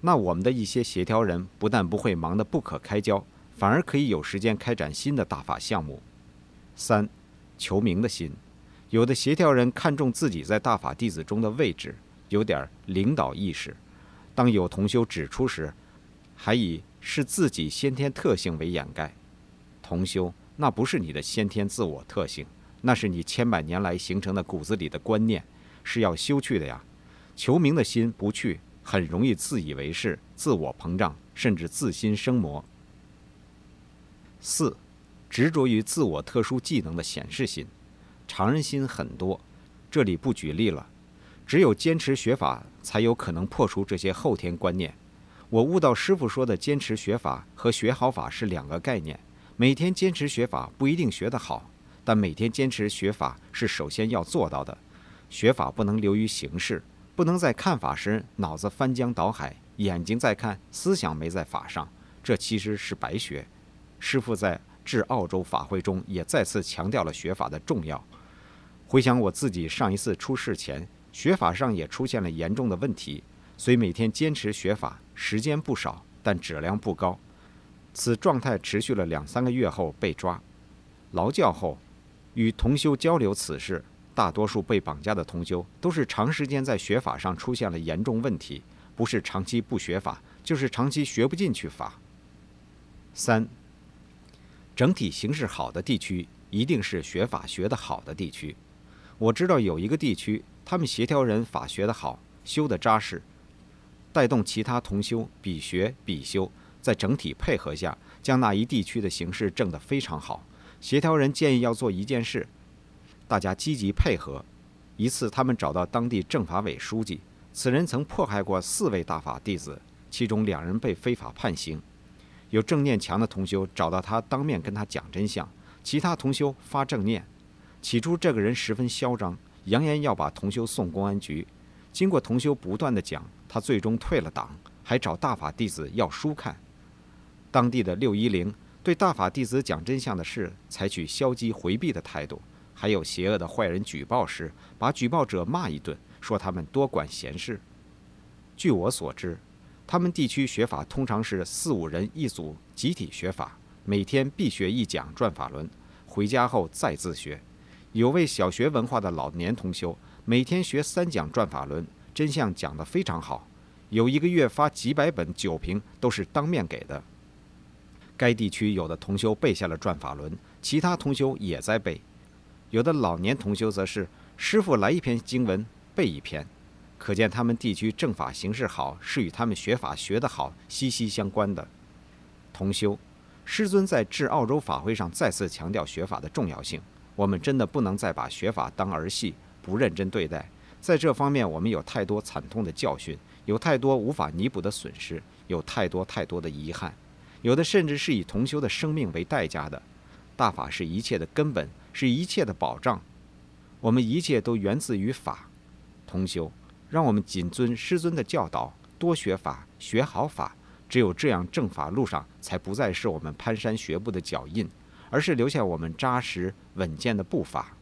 那我们的一些协调人不但不会忙得不可开交，反而可以有时间开展新的大法项目。3. 求名的心。有的协调人看重自己在大法弟子中的位置，有点领导意识，当有同修指出时，还以是自己先天特性为掩盖。同修，那不是你的先天自我特性，那是你千百年来形成的骨子里的观念，是要修去的呀。求名的心不去，很容易自以为是、自我膨胀，甚至自心生魔。4. 执着于自我特殊技能的显示心。常人心很多，这里不举例了。只有坚持学法，才有可能破除这些后天观念。我悟到师父说的坚持学法和学好法是两个概念。每天坚持学法不一定学得好，但每天坚持学法是首先要做到的。学法不能流于形式，不能在看法时脑子翻江倒海，眼睛在看，思想没在法上，这其实是白学。师父在至澳洲法会中也再次强调了学法的重要。回想我自己上一次出事前，学法上也出现了严重的问题，所以每天坚持学法，时间不少，但质量不高。此状态持续了2-3个月后被抓。劳教后，与同修交流此事，大多数被绑架的同修都是长时间在学法上出现了严重问题，不是长期不学法，就是长期学不进去法。3. 整体形势好的地区，一定是学法学得好的地区。我知道有一个地区，他们协调人法学得好，修得扎实，带动其他同修比学比修，在整体配合下，将那一地区的形势正得非常好。协调人建议要做一件事，大家积极配合。一次，他们找到当地政法委书记，此人曾迫害过4位大法弟子，其中2人被非法判刑。有正念强的同修找到他，当面跟他讲真相，其他同修发正念。起初这个人十分嚣张，扬言要把同修送公安局。经过同修不断的讲，他最终退了党，还找大法弟子要书看。当地的610对大法弟子讲真相的事采取消极回避的态度，还有邪恶的坏人举报时，把举报者骂一顿，说他们多管闲事。据我所知，他们地区学法通常是4-5人一组集体学法，每天必学1讲转法轮，回家后再自学。有位小学文化的老年同修，每天学3讲转法轮，真相讲得非常好，有1个月发几百本9评，都是当面给的。该地区有的同修背下了转法轮，其他同修也在背。有的老年同修则是师父来一篇经文背一篇，可见他们地区正法形势好，是与他们学法学得好息息相关的。同修，师尊在至澳洲法会上再次强调学法的重要性，我们真的不能再把学法当儿戏，不认真对待。在这方面，我们有太多惨痛的教训，有太多无法弥补的损失，有太多的遗憾，有的甚至是以同修的生命为代价的。大法是一切的根本，是一切的保障，我们一切都源自于法。同修，让我们谨遵师尊的教导，多学法，学好法，只有这样，正法路上才不再是我们蹒跚学步的脚印，而是留下我们扎实稳健的步伐。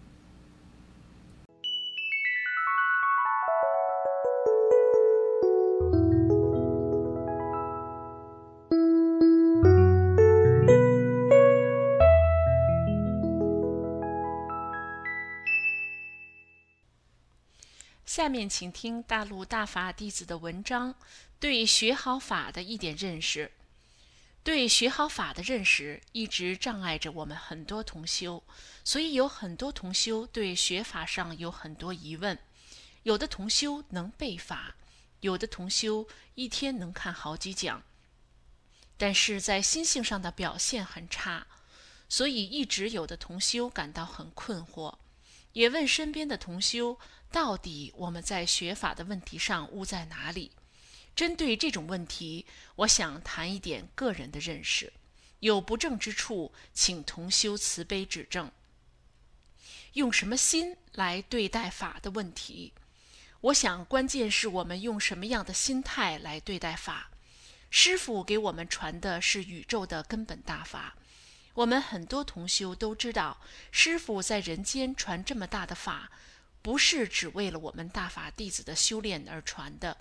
下面请听大陆大法弟子的文章，对学好法的一点认识。对学好法的认识一直障碍着我们很多同修，所以有很多同修对学法上有很多疑问。有的同修能背法，有的同修一天能看好几讲，但是在心性上的表现很差，所以一直有的同修感到很困惑，也问身边的同修，到底我们在学法的问题上误在哪里？针对这种问题，我想谈一点个人的认识，有不正之处，请同修慈悲指正。用什么心来对待法的问题，我想关键是我们用什么样的心态来对待法。师父给我们传的是宇宙的根本大法，我们很多同修都知道，师父在人间传这么大的法，不是只为了我们大法弟子的修炼而传的，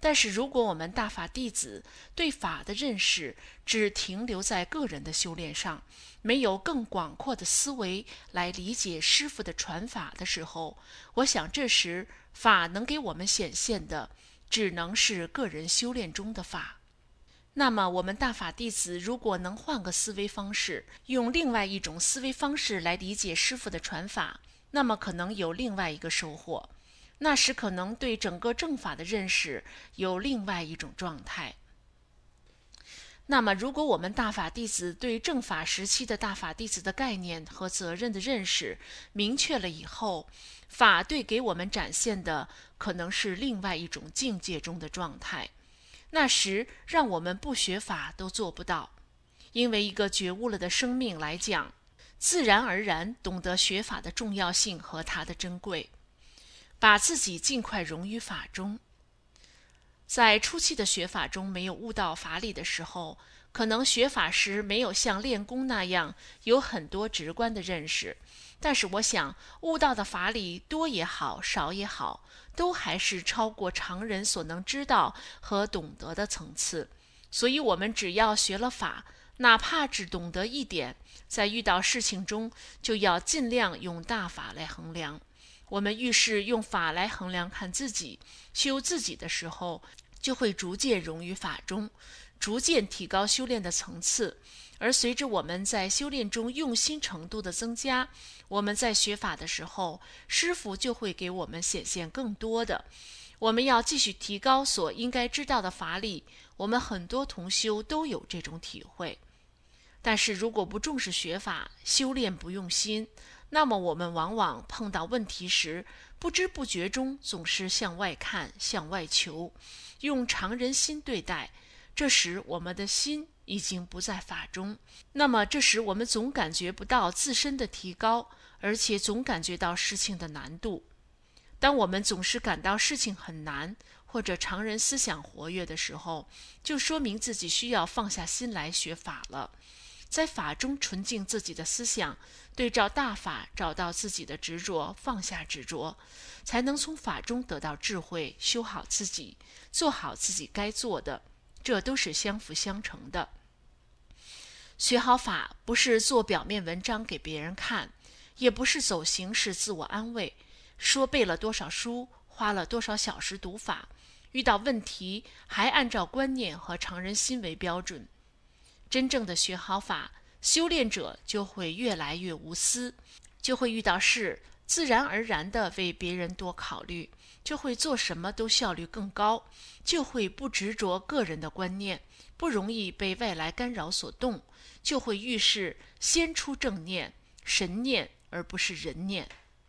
但是如果我们大法弟子对法的认识只停留在个人的修炼上，没有更广阔的思维来理解师父的传法的时候，我想这时法能给我们显现的只能是个人修炼中的法。那么我们大法弟子如果能换个思维方式，用另外一种思维方式来理解师父的传法，那么可能有另外一个收获，那时可能对整个正法的认识有另外一种状态。那么如果我们大法弟子对正法时期的大法弟子的概念和责任的认识明确了以后，法对给我们展现的可能是另外一种境界中的状态，那时让我们不学法都做不到。因为一个觉悟了的生命来讲，自然而然懂得学法的重要性和它的珍贵，把自己尽快融于法中。在初期的学法中没有悟到法理的时候，可能学法时没有像练功那样有很多直观的认识，但是我想悟到的法理多也好，少也好，都还是超过常人所能知道和懂得的层次。所以我们只要学了法，哪怕只懂得一点，在遇到事情中就要尽量用大法来衡量。我们遇事用法来衡量看自己，修自己的时候，就会逐渐融于法中，逐渐提高修炼的层次。而随着我们在修炼中用心程度的增加，我们在学法的时候，师父就会给我们显现更多的。我们要继续提高所应该知道的法理，我们很多同修都有这种体会。但是如果不重视学法，修炼不用心，那么我们往往碰到问题时，不知不觉中总是向外看，向外求，用常人心对待。这时我们的心已经不在法中，那么这时我们总感觉不到自身的提高，而且总感觉到事情的难度。当我们总是感到事情很难，或者常人思想活跃的时候，就说明自己需要放下心来学法了。在法中纯净自己的思想，对照大法，找到自己的执着，放下执着，才能从法中得到智慧，修好自己，做好自己该做的，这都是相辅相成的。学好法不是做表面文章给别人看，也不是走形式自我安慰，说背了多少书，花了多少小时读法，遇到问题还按照观念和常人心为标准。真正的学好法，修炼者就会越来越无私，就会遇到事自然而然地为别人多考虑，就会做什么都效率更高，就会不执着个人的观念，不容易被外来干扰所动，就会遇事先出正念、神念，而不是人念。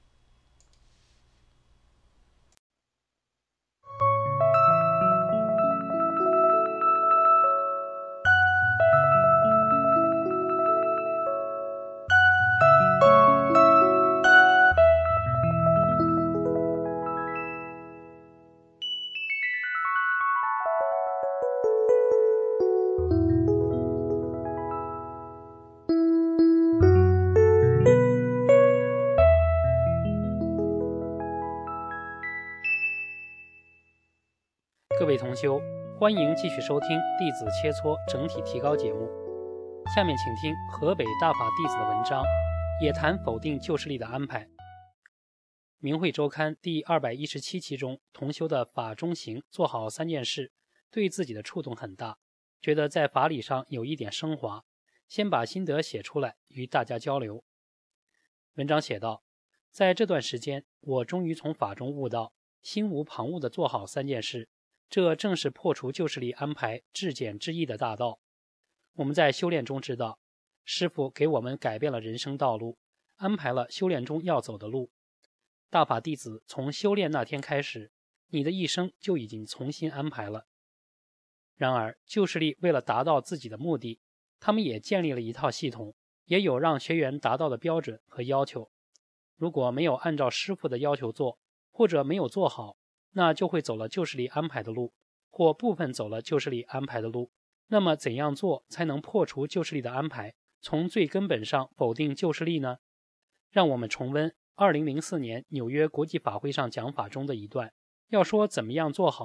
各位同修，欢迎继续收听《弟子切磋整体提高》节目。下面请听河北大法弟子的文章，也谈否定旧势力的安排。明慧周刊第217期中，同修的法中行做好3件事，对自己的触动很大，觉得在法理上有一点升华，先把心得写出来与大家交流。文章写道，在这段时间，我终于从法中悟到，心无旁骛地做好3件事，这正是破除旧势力安排至简至易的大道。我们在修炼中知道，师父给我们改变了人生道路，安排了修炼中要走的路。大法弟子从修炼那天开始，你的一生就已经重新安排了。然而旧势力为了达到自己的目的，他们也建立了一套系统，也有让学员达到的标准和要求。如果没有按照师父的要求做，或者没有做好，那就会走了旧势力安排的路，或部分走了旧势力安排的路。那么怎样做才能破除旧势力的安排，从最根本上否定旧势力呢？让我们重温2004年纽约国际法会上讲法中的一段。要说怎么样做好，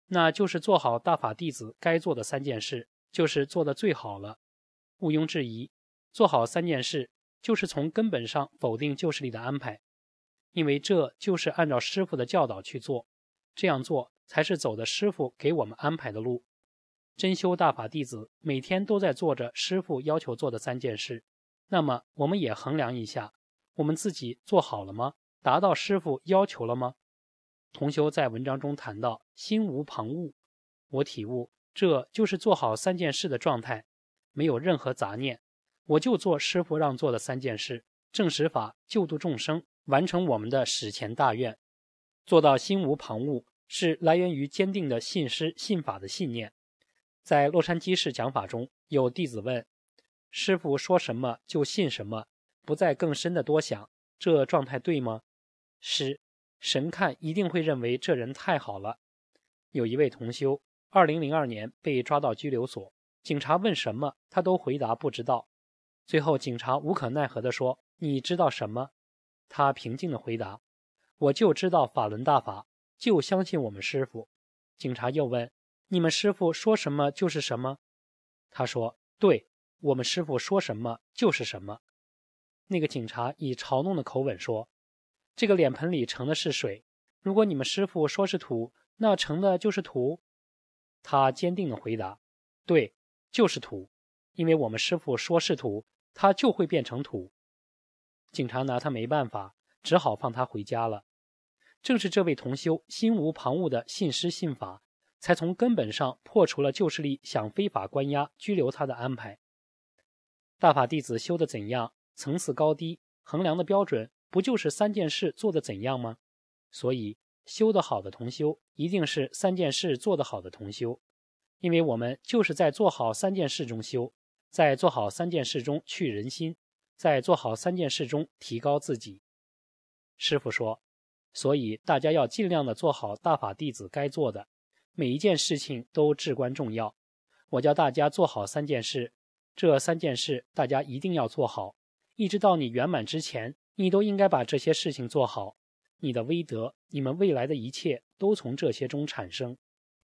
那就是做好大法弟子该做的3件事，就是做得最好了。毋庸置疑，做好3件事就是从根本上否定旧势力的安排，因为这就是按照师父的教导去做，这样做才是走的师父给我们安排的路。真修大法弟子每天都在做着师父要求做的3件事，那么我们也衡量一下，我们自己做好了吗？达到师父要求了吗？同修在文章中谈到心无旁骛，我体悟这就是做好3件事的状态，没有任何杂念，我就做师父让做的3件事，证实法，救度众生，完成我们的史前大愿。做到心无旁骛是来源于坚定的信师信法的信念。在洛杉矶市讲法中，有弟子问，师父说什么就信什么，不再更深的多想，这状态对吗？是，神看一定会认为这人太好了。有一位同修2002年被抓到拘留所，警察问什么他都回答不知道，最后警察无可奈何地说，你知道什么？他平静地回答，我就知道法轮大法，就相信我们师父。警察又问，你们师父说什么就是什么？他说，对，我们师父说什么就是什么。那个警察以嘲弄的口吻说，这个脸盆里盛的是水，如果你们师父说是土，那盛的就是土？他坚定地回答，对，就是土，因为我们师父说是土，它就会变成土。警察拿他没办法，只好放他回家了。正是这位同修心无旁骛的信师信法，才从根本上破除了旧势力想非法关押拘留他的安排。大法弟子修得怎样，层次高低衡量的标准不就是3件事做得怎样吗？所以修得好的同修一定是3件事做得好的同修，因为我们就是在做好3件事中修，在做好3件事中去人心，在做好3件事中提高自己。师父说，所以大家要尽量的做好大法弟子该做的，每一件事情都至关重要。我教大家做好3件事，这3件事大家一定要做好，一直到你圆满之前，你都应该把这些事情做好。你的威德，你们未来的一切都从这些中产生。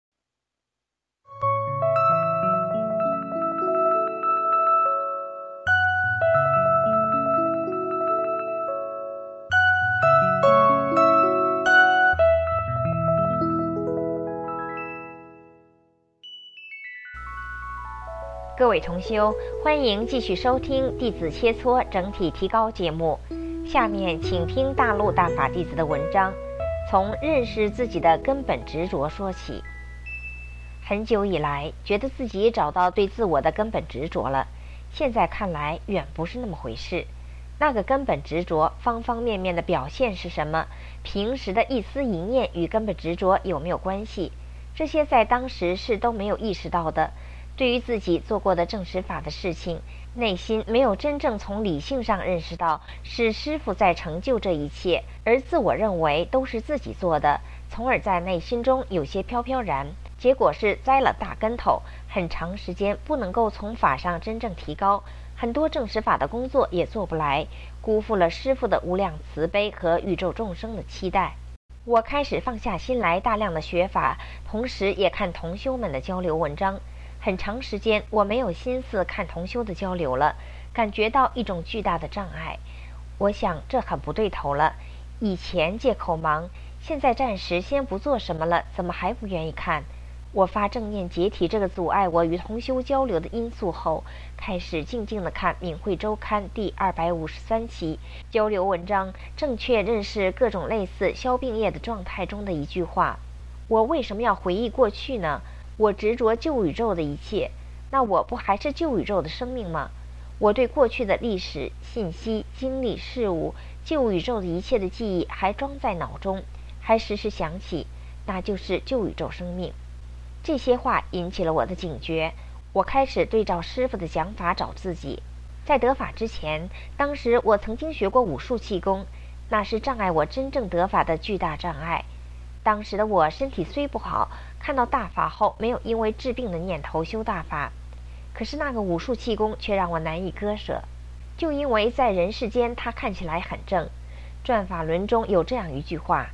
各位同修，欢迎继续收听弟子切磋整体提高节目。下面请听大陆大法弟子的文章，从认识自己的根本执着说起。很久以来，觉得自己找到对自我的根本执着了，现在看来远不是那么回事。那个根本执着方方面面的表现是什么？平时的一丝一念与根本执着有没有关系？这些在当时是都没有意识到的。对于自己做过的证实法的事情，内心没有真正从理性上认识到是师父在成就这一切，而自我认为都是自己做的，从而在内心中有些飘飘然，结果是栽了大跟头，很长时间不能够从法上真正提高，很多证实法的工作也做不来，辜负了师父的无量慈悲和宇宙众生的期待。我开始放下心来，大量的学法，同时也看同修们的交流文章。很长时间我没有心思看同修的交流了，感觉到一种巨大的障碍。我想这很不对头了，以前借口忙，现在暂时先不做什么了，怎么还不愿意看？我发正念解体这个阻碍我与同修交流的因素后，开始静静地看《敏慧周刊》第253期交流文章，正确认识各种类似消病业的状态中的一句话：我为什么要回忆过去呢？我执着旧宇宙的一切，那我不还是旧宇宙的生命吗？我对过去的历史、信息、经历、事物、旧宇宙的一切的记忆还装在脑中，还时时想起，那就是旧宇宙生命。这些话引起了我的警觉，我开始对照师父的讲法找自己。在得法之前，当时我曾经学过武术气功，那是障碍我真正得法的巨大障碍。当时的我身体虽不好，看到大法后没有因为治病的念头修大法，可是那个武术气功却让我难以割舍，就因为在人世间它看起来很正。转法轮中有这样一句话：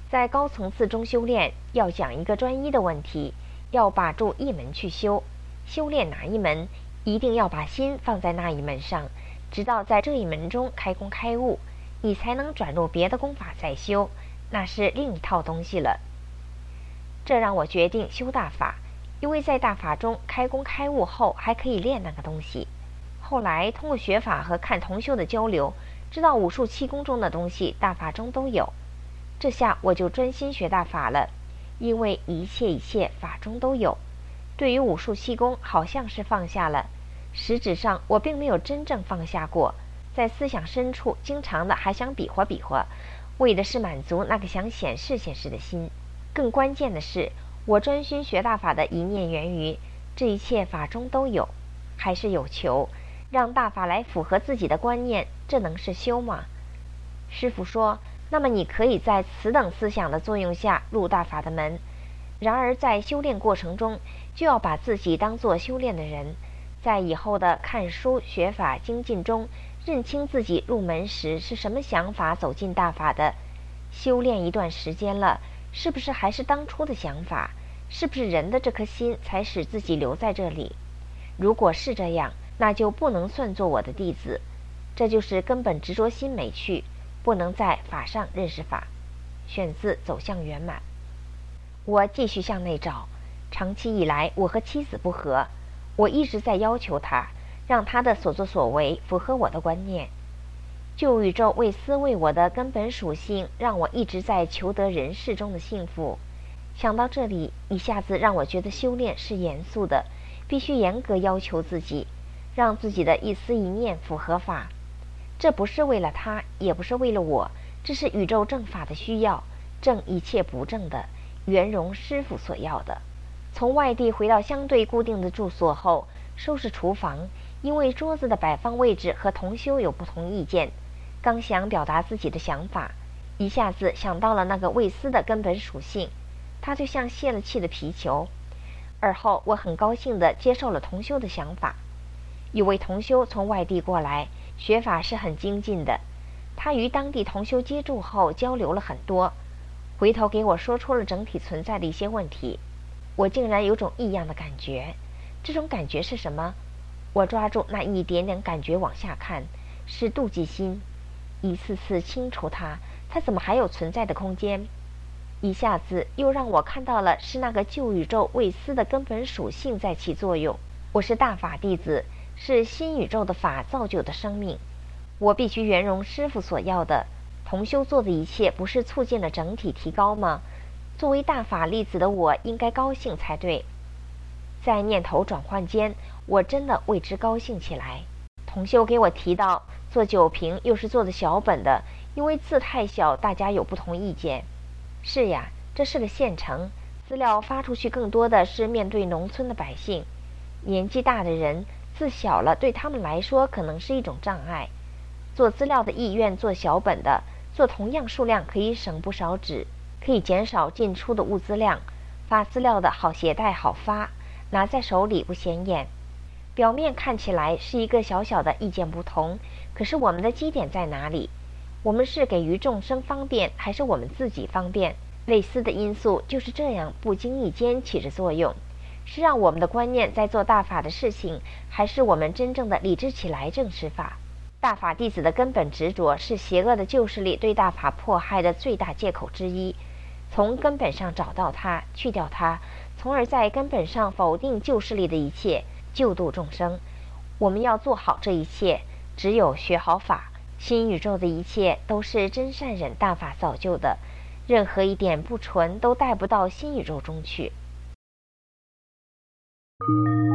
在高层次中修炼，要讲一个专一的问题，要把住一门去修。修炼哪一门，一定要把心放在那一门上，直到在这一门中开功开悟，你才能转入别的功法再修，那是另一套东西了。这让我决定修大法，因为在大法中开功开悟后还可以练那个东西。后来通过学法和看同修的交流，知道武术气功中的东西大法中都有。这下我就专心学大法了，因为一切法中都有。对于武术气功好像是放下了，实质上我并没有真正放下过，在思想深处经常的还想比划比划，为的是满足那个想显示的心。更关键的是，我专心学大法的一念源于这一切法中都有，还是有求，让大法来符合自己的观念，这能是修吗？师父说，那么你可以在此等思想的作用下入大法的门。然而在修炼过程中，就要把自己当作修炼的人，在以后的看书学法精进中，认清自己入门时是什么想法走进大法的。修炼一段时间了，是不是还是当初的想法？是不是人的这颗心才使自己留在这里？如果是这样，那就不能算作我的弟子。这就是根本执着心没去，不能在法上认识法。选自《走向圆满》。我继续向内找，长期以来我和妻子不和，我一直在要求他，让他的所作所为符合我的观念。旧宇宙为思为我的根本属性，让我一直在求得人世中的幸福。想到这里，一下子让我觉得修炼是严肃的，必须严格要求自己，让自己的一思一念符合法。这不是为了他，也不是为了我，这是宇宙正法的需要，正一切不正的，圆融师父所要的。从外地回到相对固定的住所后，收拾厨房，因为桌子的摆放位置和同修有不同意见，刚想表达自己的想法，一下子想到了那个未思的根本属性，它就像泄了气的皮球。而后我很高兴地接受了同修的想法。有位同修从外地过来，学法是很精进的，他与当地同修接触后交流了很多，回头给我说出了整体存在的一些问题。我竟然有种异样的感觉，这种感觉是什么？我抓住那一点点感觉往下看，是妒忌心，一次次清除它怎么还有存在的空间？一下子又让我看到了是那个旧宇宙未思的根本属性在起作用。我是大法弟子，是新宇宙的法造就的生命，我必须圆融师父所要的。同修做的一切不是促进了整体提高吗？作为大法弟子的我应该高兴才对。在念头转换间，我真的为之高兴起来。同修给我提到做酒瓶又是做的小本的，因为字太小，大家有不同意见。是呀，这是个县城，资料发出去更多的是面对农村的百姓，年纪大的人字小了，对他们来说可能是一种障碍。做资料的意愿做小本的，做同样数量可以省不少纸，可以减少进出的物资量，发资料的好携带好发，拿在手里不显眼。表面看起来是一个小小的意见不同，可是我们的基点在哪里？我们是给予众生方便，还是我们自己方便？类似的因素就是这样不经意间起着作用，是让我们的观念在做大法的事情，还是我们真正的理智起来正视法？大法弟子的根本执着是邪恶的旧势力对大法迫害的最大借口之一，从根本上找到它，去掉它，从而在根本上否定旧势力的一切，救度众生。我们要做好这一切，只有学好法。新宇宙的一切都是真善忍大法造就的，任何一点不纯都带不到新宇宙中去。